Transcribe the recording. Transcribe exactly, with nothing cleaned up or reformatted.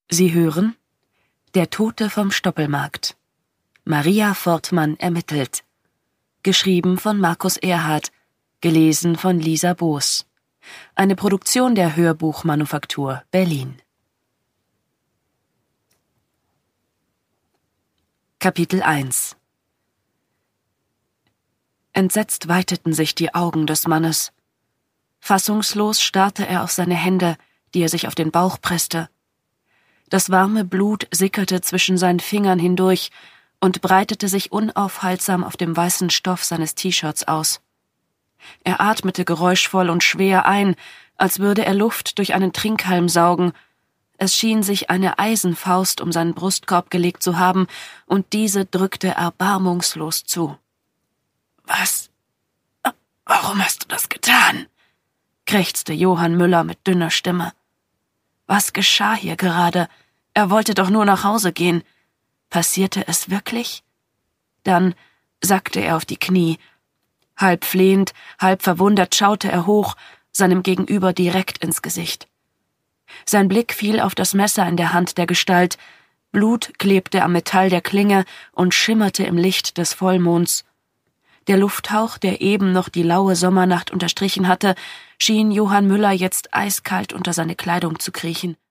Sie hören Der Tote vom Stoppelmarkt. Maria Fortmann ermittelt. Geschrieben von Markus Erhardt. Gelesen von Lisa Boos. Eine Produktion der Hörbuchmanufaktur Berlin. Kapitel eins. Entsetzt weiteten sich die Augen des Mannes. Fassungslos starrte er auf seine Hände, die er sich auf den Bauch presste. Das warme Blut sickerte zwischen seinen Fingern hindurch und breitete sich unaufhaltsam auf dem weißen Stoff seines T-Shirts aus. Er atmete geräuschvoll und schwer ein, als würde er Luft durch einen Trinkhalm saugen. Es schien sich eine Eisenfaust um seinen Brustkorb gelegt zu haben, und diese drückte erbarmungslos zu. »Was? Warum hast du das getan?« krächzte Johann Müller mit dünner Stimme. Was geschah hier gerade? Er wollte doch nur nach Hause gehen. Passierte es wirklich? Dann sackte er auf die Knie. Halb flehend, halb verwundert schaute er hoch, seinem Gegenüber direkt ins Gesicht. Sein Blick fiel auf das Messer in der Hand der Gestalt. Blut klebte am Metall der Klinge und schimmerte im Licht des Vollmonds. Der Lufthauch, der eben noch die laue Sommernacht unterstrichen hatte, schien Johann Müller jetzt eiskalt unter seine Kleidung zu kriechen.